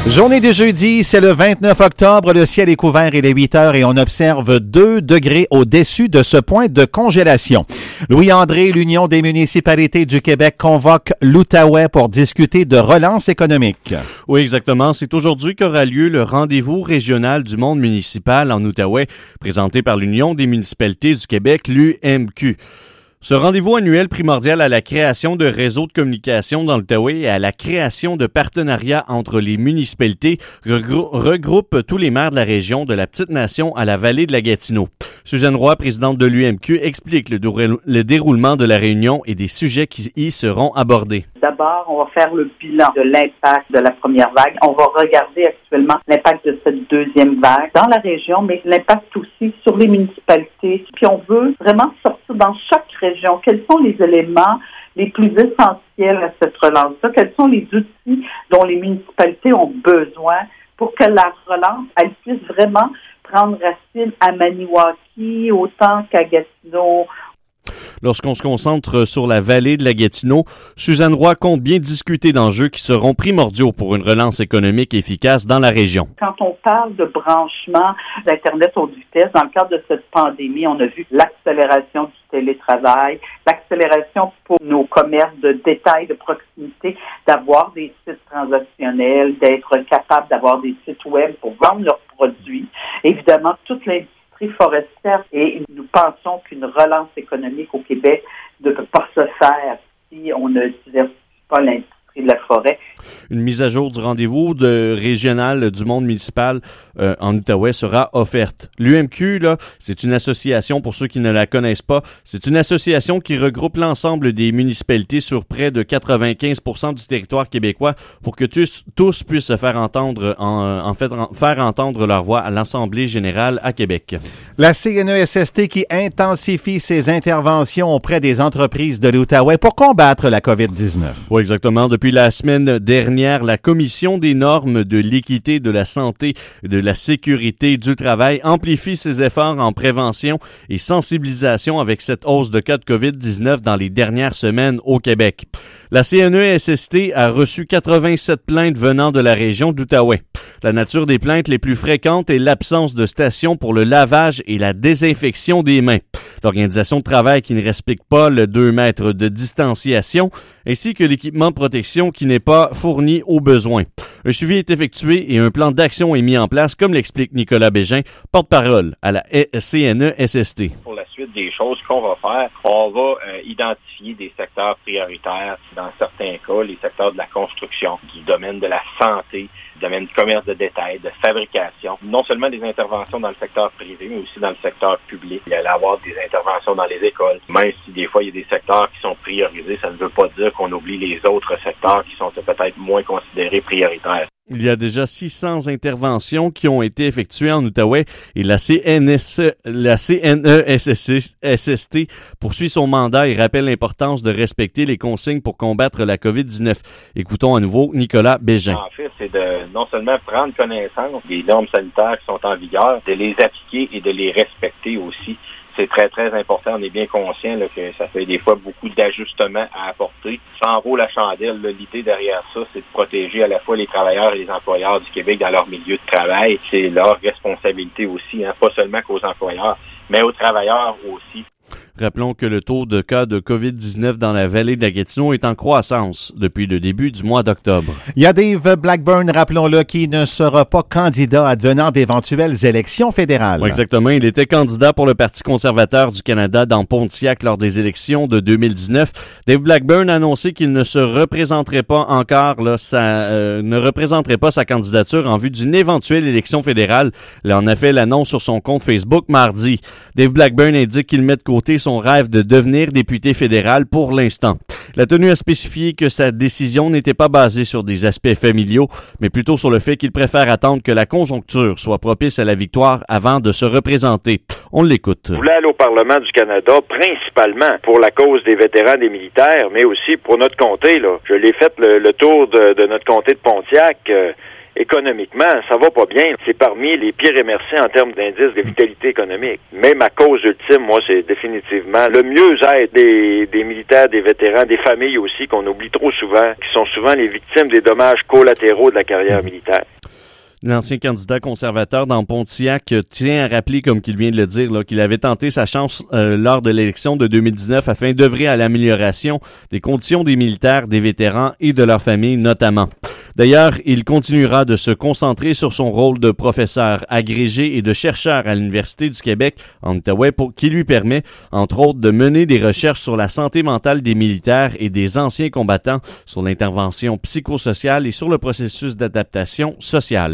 Journée de jeudi, c'est le 29 octobre, le ciel est couvert, il est 8 heures et on observe 2 degrés au-dessus de ce point de congélation. Louis-André, l'Union des municipalités du Québec convoque l'Outaouais pour discuter de relance économique. Oui, exactement. C'est aujourd'hui qu'aura lieu le rendez-vous régional du monde municipal en Outaouais, présenté par l'Union des municipalités du Québec, l'UMQ. Ce rendez-vous annuel primordial à la création de réseaux de communication dans l'Outaouais et à la création de partenariats entre les municipalités regroupe tous les maires de la région de la Petite-Nation à la vallée de la Gatineau. Suzanne Roy, présidente de l'UMQ, explique le déroulement de la réunion et des sujets qui y seront abordés. D'abord, on va faire le bilan de l'impact de la première vague. On va regarder actuellement l'impact de cette deuxième vague dans la région, mais l'impact aussi sur les municipalités. Puis on veut vraiment sortir dans chaque région quels sont les éléments les plus essentiels à cette relance-là, quels sont les outils dont les municipalités ont besoin pour que la relance, elle puisse vraiment prendre racine à Maniwaki autant qu'à Gatineau. Lorsqu'on se concentre sur la vallée de la Gatineau, Suzanne Roy compte bien discuter d'enjeux qui seront primordiaux pour une relance économique efficace dans la région. Quand on parle de branchement d'Internet haute vitesse, dans le cadre de cette pandémie, on a vu l'accélération du télétravail, l'accélération pour nos commerces de détail, de proximité, d'avoir des sites transactionnels, d'être capable d'avoir des sites web pour vendre leurs produits. Évidemment, toute l'industrie forestière, et nous pensons qu'une relance économique au Québec ne peut pas se faire si on ne diversifie pas l'industrie de la forêt. Une mise à jour du rendez-vous régional du monde municipal en Outaouais sera offerte. L'UMQ, là, c'est une association, pour ceux qui ne la connaissent pas, c'est une association qui regroupe l'ensemble des municipalités sur près de 95% du territoire québécois pour que tous puissent se faire entendre, faire entendre leur voix à l'Assemblée générale à Québec. La CNESST qui intensifie ses interventions auprès des entreprises de l'Outaouais pour combattre la COVID-19. Oui, exactement. Depuis la semaine dernière, la Commission des normes de l'équité, de la santé et de la sécurité du travail amplifie ses efforts en prévention et sensibilisation avec cette hausse de cas de COVID-19 dans les dernières semaines au Québec. La CNESST a reçu 87 plaintes venant de la région d'Outaouais. La nature des plaintes les plus fréquentes est l'absence de stations pour le lavage et la désinfection des mains, l'organisation de travail qui ne respecte pas le 2 mètres de distanciation, ainsi que l'équipement de protection qui n'est pas fourni aux besoins. Un suivi est effectué et un plan d'action est mis en place, comme l'explique Nicolas Bégin, porte-parole à la CNESST. Pour la suite des choses qu'on va faire, on va identifier des secteurs prioritaires. Dans certains cas, les secteurs de la construction, du domaine de la santé, du domaine du commerce de détail, de fabrication. Non seulement des interventions dans le secteur privé, mais aussi dans le secteur public. Il y allait avoir des interventions dans les écoles. Même si des fois, il y a des secteurs qui sont priorisés, ça ne veut pas dire qu'on oublie les autres secteurs qui sont peut-être moins considérés prioritaires. Il y a déjà 600 interventions qui ont été effectuées en Outaouais et la CNESST poursuit son mandat et rappelle l'importance de respecter les consignes pour combattre la COVID-19. Écoutons à nouveau Nicolas Bégin. En fait, c'est de non seulement prendre connaissance des normes sanitaires qui sont en vigueur, de les appliquer et de les respecter aussi. C'est très, très important. On est bien conscient là, que ça fait des fois beaucoup d'ajustements à apporter. Ça en vaut la chandelle. Là. L'idée derrière ça, c'est de protéger à la fois les travailleurs et les employeurs du Québec dans leur milieu de travail. C'est leur responsabilité aussi, hein, pas seulement qu'aux employeurs, mais aux travailleurs aussi. Rappelons que le taux de cas de COVID-19 dans la vallée de la Gatineau est en croissance depuis le début du mois d'octobre. Il y a Dave Blackburn, rappelons-le, qui ne sera pas candidat advenant d'éventuelles élections fédérales. Oui, exactement. Il était candidat pour le Parti conservateur du Canada dans Pontiac lors des élections de 2019. Dave Blackburn a annoncé qu'il ne se représenterait pas encore, ne représenterait pas sa candidature en vue d'une éventuelle élection fédérale. Il en a fait l'annonce sur son compte Facebook mardi. Dave Blackburn indique qu'il met de côté son rêve de devenir député fédéral pour l'instant. La tenue a spécifié que sa décision n'était pas basée sur des aspects familiaux, mais plutôt sur le fait qu'il préfère attendre que la conjoncture soit propice à la victoire avant de se représenter. On l'écoute. Je voulais aller au Parlement du Canada, principalement pour la cause des vétérans des militaires, mais aussi pour notre comté. Là. Je l'ai fait le tour de notre comté de Pontiac. Économiquement, ça va pas bien. C'est parmi les pires MRC en termes d'indice de vitalité économique. Mais ma cause ultime, moi, c'est définitivement le mieux-être des militaires, des vétérans, des familles aussi, qu'on oublie trop souvent, qui sont souvent les victimes des dommages collatéraux de la carrière militaire. L'ancien candidat conservateur dans Pontiac tient à rappeler, comme qu'il vient de le dire, là, qu'il avait tenté sa chance lors de l'élection de 2019 afin d'œuvrer à l'amélioration des conditions des militaires, des vétérans et de leurs familles notamment. D'ailleurs, il continuera de se concentrer sur son rôle de professeur agrégé et de chercheur à l'Université du Québec en Outaouais qui lui permet, entre autres, de mener des recherches sur la santé mentale des militaires et des anciens combattants, sur l'intervention psychosociale et sur le processus d'adaptation sociale.